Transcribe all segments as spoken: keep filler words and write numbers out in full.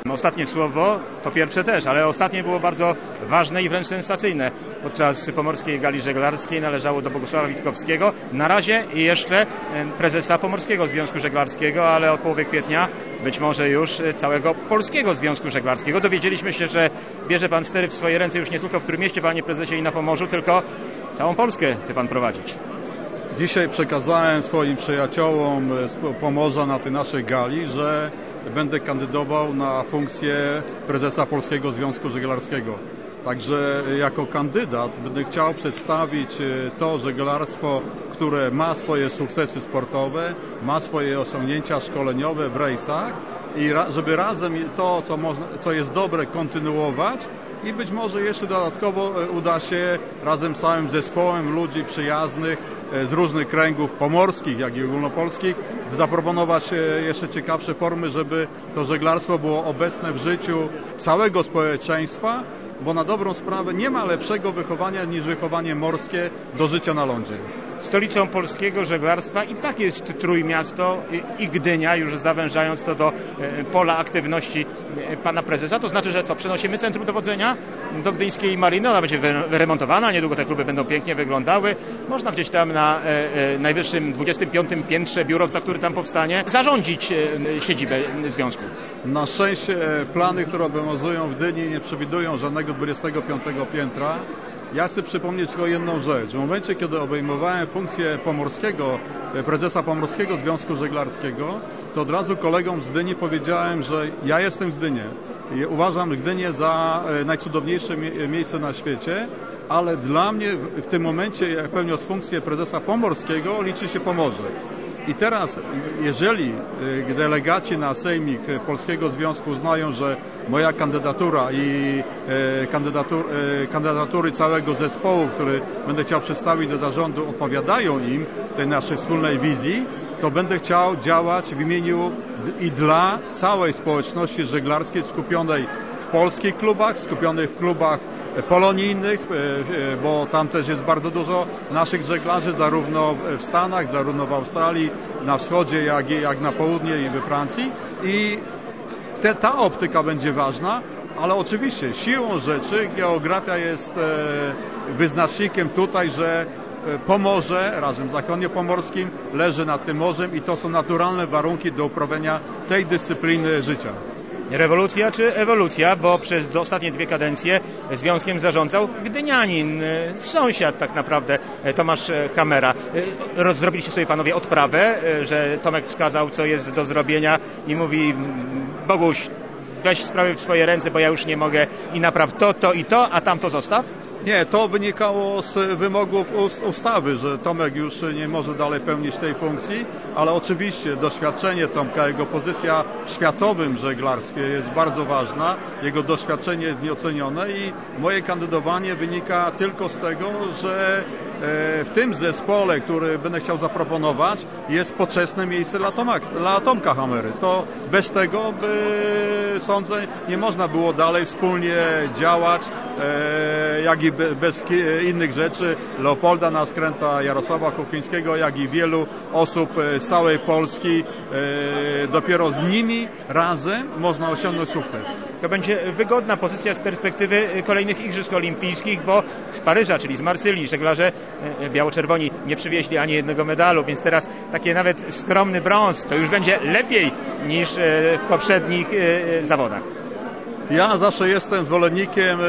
Ostatnie słowo, to pierwsze też, ale ostatnie było bardzo ważne i wręcz sensacyjne. Podczas Pomorskiej Gali Żeglarskiej należało do Bogusława Witkowskiego. Na razie jeszcze prezesa Pomorskiego Związku Żeglarskiego, ale od połowy kwietnia być może już całego Polskiego Związku Żeglarskiego. Dowiedzieliśmy się, że bierze pan stery w swoje ręce już nie tylko w Trójmieście, panie prezesie, i na Pomorzu, tylko całą Polskę chce pan prowadzić. Dzisiaj przekazałem swoim przyjaciołom z Pomorza na tej naszej gali, że będę kandydował na funkcję prezesa Polskiego Związku Żeglarskiego. Także jako kandydat będę chciał przedstawić to żeglarstwo, które ma swoje sukcesy sportowe, ma swoje osiągnięcia szkoleniowe w rejsach i żeby razem to, co, można, co jest dobre, kontynuować i być może jeszcze dodatkowo uda się razem z całym zespołem ludzi przyjaznych z różnych kręgów pomorskich, jak i ogólnopolskich zaproponować jeszcze ciekawsze formy, żeby to żeglarstwo było obecne w życiu całego społeczeństwa, bo na dobrą sprawę nie ma lepszego wychowania niż wychowanie morskie do życia na lądzie. Stolicą polskiego żeglarstwa i tak jest Trójmiasto i Gdynia, już zawężając to do pola aktywności pana prezesa. To znaczy, że co, przenosimy centrum dowodzenia do gdyńskiej mariny, ona będzie wyremontowana, niedługo te kluby będą pięknie wyglądały. Można gdzieś tam na najwyższym dwudziestym piątym piętrze biurowca, który tam powstanie, zarządzić siedzibę związku. Na szczęście plany, które obowiązują w Gdyni, nie przewidują żadnego dwudziestego piątego piętra. Ja chcę przypomnieć tylko jedną rzecz. W momencie, kiedy obejmowałem funkcję pomorskiego, prezesa Pomorskiego Związku Żeglarskiego, to od razu kolegom z Gdyni powiedziałem, że ja jestem z Gdyni. Uważam Gdynię za najcudowniejsze miejsce na świecie, ale dla mnie w tym momencie, jak pełniąc funkcję prezesa pomorskiego, liczy się Pomorze. I teraz, jeżeli delegaci na sejmik Polskiego Związku uznają, że moja kandydatura i kandydatur, kandydatury całego zespołu, który będę chciał przedstawić do zarządu, odpowiadają im, tej naszej wspólnej wizji, to będę chciał działać w imieniu i dla całej społeczności żeglarskiej skupionej w polskich klubach, skupionej w klubach polonijnych, bo tam też jest bardzo dużo naszych żeglarzy, zarówno w Stanach, zarówno w Australii, na wschodzie, jak i jak na południe i we Francji. I te, ta optyka będzie ważna, ale oczywiście siłą rzeczy geografia jest wyznacznikiem tutaj, że Pomorze razem z zachodniopomorskim leży nad tym morzem i to są naturalne warunki do uprawiania tej dyscypliny życia. Rewolucja czy ewolucja, bo przez ostatnie dwie kadencje związkiem zarządzał gdynianin, sąsiad tak naprawdę, Tomasz Hamera. Zrobiliście sobie panowie odprawę, że Tomek wskazał, co jest do zrobienia i mówi: Boguś, weź sprawę w swoje ręce, bo ja już nie mogę i napraw to, to i to, a tamto zostaw? Nie, to wynikało z wymogów ustawy, że Tomek już nie może dalej pełnić tej funkcji, ale oczywiście doświadczenie Tomka, jego pozycja w światowym żeglarstwie jest bardzo ważna, jego doświadczenie jest nieocenione i moje kandydowanie wynika tylko z tego, że w tym zespole, który będę chciał zaproponować, jest poczesne miejsce dla, Tomak, dla Tomka Hamery. To bez tego, by, sądzę, nie można było dalej wspólnie działać, jak i bez innych rzeczy, Leopolda Naskręta, Jarosława Kuchlińskiego, jak i wielu osób z całej Polski. Dopiero z nimi razem można osiągnąć sukces. To będzie wygodna pozycja z perspektywy kolejnych Igrzysk Olimpijskich, bo z Paryża, czyli z Marsylii, żeglarze biało-czerwoni nie przywieźli ani jednego medalu, więc teraz taki nawet skromny brąz to już będzie lepiej niż w poprzednich zawodach. Ja zawsze jestem zwolennikiem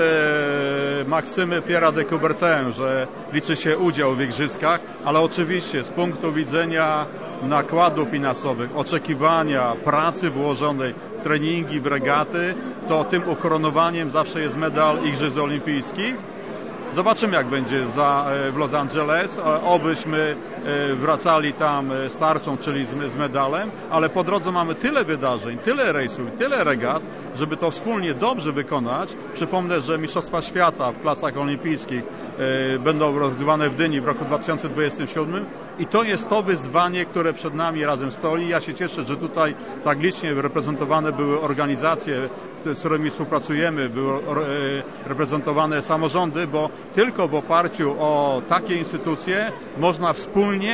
maksymy Pierre'a de Coubertin, że liczy się udział w igrzyskach, ale oczywiście z punktu widzenia nakładów finansowych, oczekiwania, pracy włożonej w treningi, w regaty, to tym ukoronowaniem zawsze jest medal Igrzysk Olimpijskich. Zobaczymy, jak będzie za, w Los Angeles. Obyśmy wracali tam z tarczą, czyli z, z medalem, ale po drodze mamy tyle wydarzeń, tyle rejsów, tyle regat, żeby to wspólnie dobrze wykonać. Przypomnę, że Mistrzostwa Świata w klasach olimpijskich będą rozgrywane w Gdyni w roku dwa tysiące dwudziestym siódmym i to jest to wyzwanie, które przed nami razem stoi. Ja się cieszę, że tutaj tak licznie reprezentowane były organizacje, z którymi współpracujemy, były reprezentowane samorządy, bo tylko w oparciu o takie instytucje można wspólnie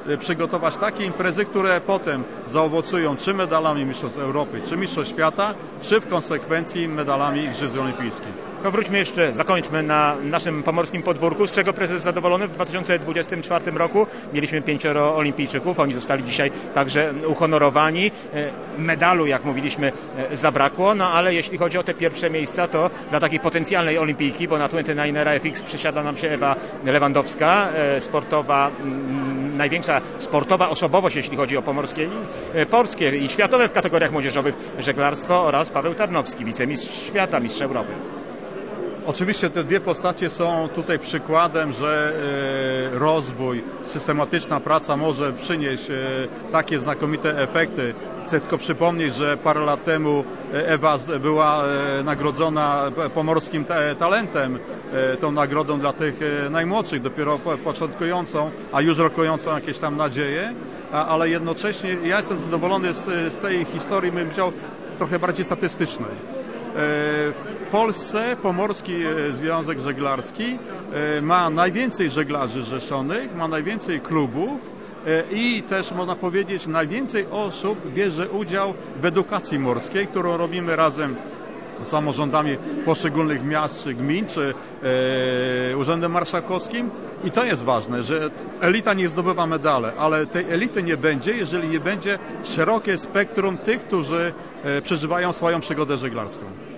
przygotować takie imprezy, które potem zaowocują czy medalami Mistrzostw Europy, czy Mistrzostw Świata, czy w konsekwencji medalami Igrzysk Olimpijskich. No wróćmy jeszcze, zakończmy na naszym pomorskim podwórku, z czego prezes zadowolony. W dwa tysiące dwudziestym czwartym roku mieliśmy pięcioro olimpijczyków, oni zostali dzisiaj także uhonorowani. Medalu, jak mówiliśmy, zabrakło, no ale jeśli chodzi o te pierwsze miejsca, to dla takiej potencjalnej olimpijki, bo na dwadzieścia dziewięć R F X przysiada nam się Ewa Lewandowska, sportowa, największa sportowa osobowość, jeśli chodzi o pomorskie, polskie i światowe w kategoriach młodzieżowych żeglarstwo, oraz Paweł Tarnowski, wicemistrz świata, mistrz Europy. Oczywiście te dwie postacie są tutaj przykładem, że rozwój, systematyczna praca może przynieść takie znakomite efekty. Chcę tylko przypomnieć, że parę lat temu Ewa była nagrodzona pomorskim talentem, tą nagrodą dla tych najmłodszych, dopiero początkującą, a już rokującą jakieś tam nadzieje, ale jednocześnie ja jestem zadowolony z, z tej historii, bym powiedział, trochę bardziej statystycznej. W Polsce Pomorski Związek Żeglarski ma najwięcej żeglarzy zrzeszonych, ma najwięcej klubów i też można powiedzieć najwięcej osób bierze udział w edukacji morskiej, którą robimy razem z samorządami poszczególnych miast czy gmin, czy e, Urzędem Marszałkowskim. I to jest ważne, że elita nie zdobywa medale, ale tej elity nie będzie, jeżeli nie będzie szerokie spektrum tych, którzy e, przeżywają swoją przygodę żeglarską.